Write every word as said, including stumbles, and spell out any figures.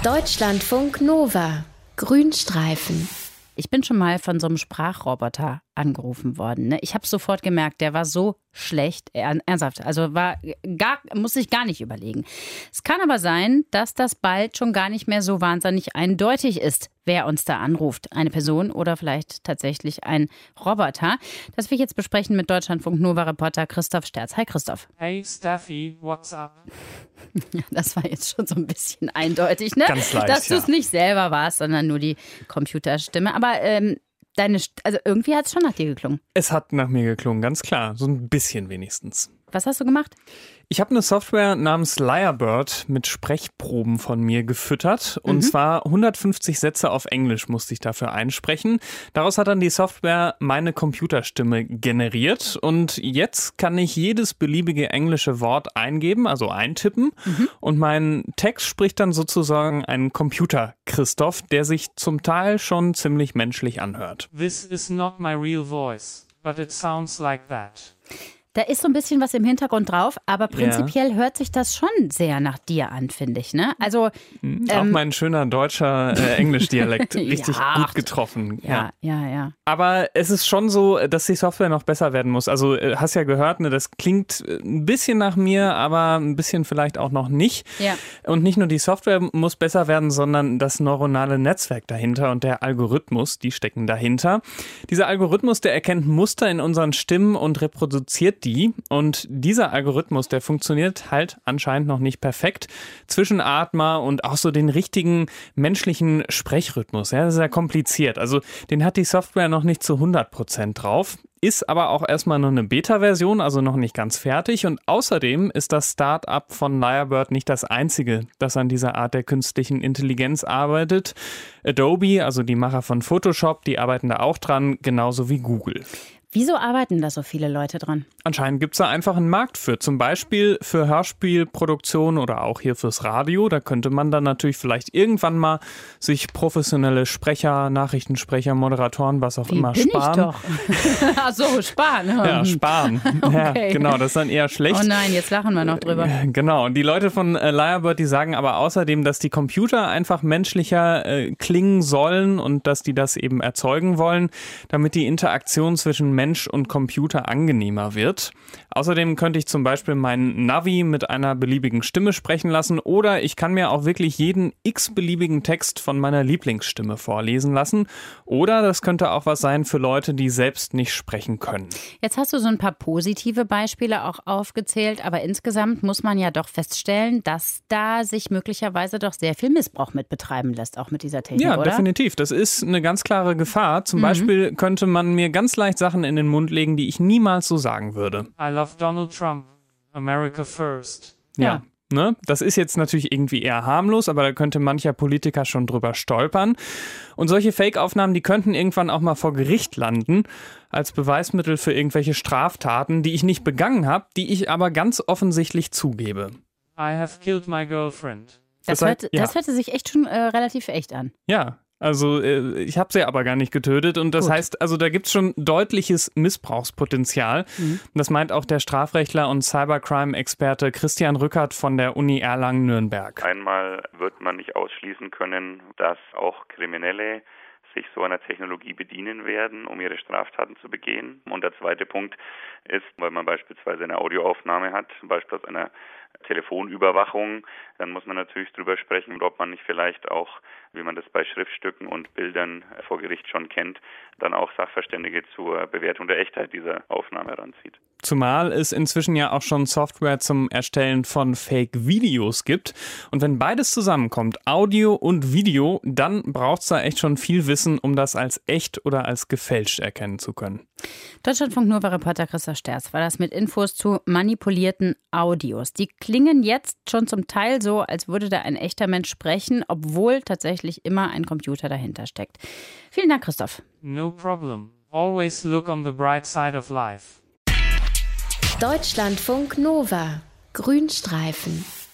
Deutschlandfunk Nova. Grünstreifen. Ich bin schon mal von so einem Sprachroboter angerufen worden. Ne? Ich habe sofort gemerkt, der war so schlecht, ernsthaft. Also war gar, muss ich gar nicht überlegen. Es kann aber sein, dass das bald schon gar nicht mehr so wahnsinnig eindeutig ist, wer uns da anruft. Eine Person oder vielleicht tatsächlich ein Roboter. Das will ich jetzt besprechen mit Deutschlandfunk Nova-Reporter Christoph Sterz. Hi Christoph. Hey Steffi, what's up? Ja, das war jetzt schon so ein bisschen eindeutig, ne? Ganz leicht, dass du es ja. nicht selber warst, sondern nur die Computerstimme. Aber ähm, deine, St- also irgendwie hat es schon nach dir geklungen. Es hat nach mir geklungen, ganz klar. So ein bisschen wenigstens. Was hast du gemacht? Ich habe eine Software namens Lyrebird mit Sprechproben von mir gefüttert. Und Mhm. zwar hundertfünfzig Sätze auf Englisch musste ich dafür einsprechen. Daraus hat dann die Software meine Computerstimme generiert. Und jetzt kann ich jedes beliebige englische Wort eingeben, also eintippen. Mhm. Und mein Text spricht dann sozusagen ein Computer-Christoph, der sich zum Teil schon ziemlich menschlich anhört. This is not my real voice, but it sounds like that. Da ist so ein bisschen was im Hintergrund drauf, aber prinzipiell ja. hört sich das schon sehr nach dir an, finde ich, ne? Also mhm, auch ähm, mein schöner deutscher äh, Englischdialekt richtig ja, gut getroffen. Ja, ja, ja, ja. Aber es ist schon so, dass die Software noch besser werden muss. Also äh, hast ja gehört, ne, das klingt ein bisschen nach mir, aber ein bisschen vielleicht auch noch nicht. Ja. Und nicht nur die Software muss besser werden, sondern das neuronale Netzwerk dahinter und der Algorithmus, die stecken dahinter. Dieser Algorithmus, der erkennt Muster in unseren Stimmen und reproduziert die. Und dieser Algorithmus, der funktioniert halt anscheinend noch nicht perfekt. Zwischenatmer und auch so den richtigen menschlichen Sprechrhythmus. Ja, das ist ja kompliziert. Also den hat die Software noch nicht zu hundert Prozent drauf. Ist aber auch erstmal nur eine Beta-Version, also noch nicht ganz fertig. Und außerdem ist das Start-up von Lyrebird nicht das einzige, das an dieser Art der künstlichen Intelligenz arbeitet. Adobe, also die Macher von Photoshop, die arbeiten da auch dran, genauso wie Google. Wieso arbeiten da so viele Leute dran? Anscheinend gibt es da einfach einen Markt für. Zum Beispiel für Hörspielproduktion oder auch hier fürs Radio. Da könnte man dann natürlich vielleicht irgendwann mal sich professionelle Sprecher, Nachrichtensprecher, Moderatoren, was auch Wie immer bin sparen. Ich doch. Ach so, sparen. Ja, sparen. Okay. Ja, genau, das ist dann eher schlecht. Oh nein, jetzt lachen wir noch drüber. Genau, und die Leute von äh, Lyrebird, die sagen aber außerdem, dass die Computer einfach menschlicher äh, klingen sollen und dass die das eben erzeugen wollen, damit die Interaktion zwischen Mensch und Computer angenehmer wird. Außerdem könnte ich zum Beispiel meinen Navi mit einer beliebigen Stimme sprechen lassen oder ich kann mir auch wirklich jeden x-beliebigen Text von meiner Lieblingsstimme vorlesen lassen. Oder das könnte auch was sein für Leute, die selbst nicht sprechen können. Jetzt hast du so ein paar positive Beispiele auch aufgezählt, aber insgesamt muss man ja doch feststellen, dass da sich möglicherweise doch sehr viel Missbrauch mit betreiben lässt, auch mit dieser Technik, ja, oder? Ja, definitiv. Das ist eine ganz klare Gefahr. Zum mhm. Beispiel könnte man mir ganz leicht Sachen in den Mund legen, die ich niemals so sagen würde. I love Donald Trump. America first. Ja. Ja. Ne? Das ist jetzt natürlich irgendwie eher harmlos, aber da könnte mancher Politiker schon drüber stolpern. Und solche Fake-Aufnahmen, die könnten irgendwann auch mal vor Gericht landen, als Beweismittel für irgendwelche Straftaten, die ich nicht begangen habe, die ich aber ganz offensichtlich zugebe. I have killed my girlfriend. Das, Das heißt, hört, ja. das hörte sich echt schon äh, relativ echt an. Ja. Also äh, ich habe sie aber gar nicht getötet und das Gut. heißt, also da gibt es schon deutliches Missbrauchspotenzial. Mhm. Das meint auch der Strafrechtler und Cybercrime-Experte Christian Rückert von der Uni Erlangen-Nürnberg. Einmal wird man nicht ausschließen können, dass auch Kriminelle sich so einer Technologie bedienen werden, um ihre Straftaten zu begehen. Und der zweite Punkt ist, weil man beispielsweise eine Audioaufnahme hat, zum Beispiel aus einer Telefonüberwachung, dann muss man natürlich drüber sprechen, ob man nicht vielleicht auch, wie man das bei Schriftstücken und Bildern vor Gericht schon kennt, dann auch Sachverständige zur Bewertung der Echtheit dieser Aufnahme heranzieht. Zumal es inzwischen ja auch schon Software zum Erstellen von Fake-Videos gibt. Und wenn beides zusammenkommt, Audio und Video, dann braucht es da echt schon viel Wissen, um das als echt oder als gefälscht erkennen zu können. Deutschlandfunk Nova-Reporter Christoph Sterz war das mit Infos zu manipulierten Audios. Die klingen jetzt schon zum Teil so, als würde da ein echter Mensch sprechen, obwohl tatsächlich immer ein Computer dahinter steckt. Vielen Dank, Christoph. No problem. Always look on the bright side of life. Deutschlandfunk Nova. Grünstreifen.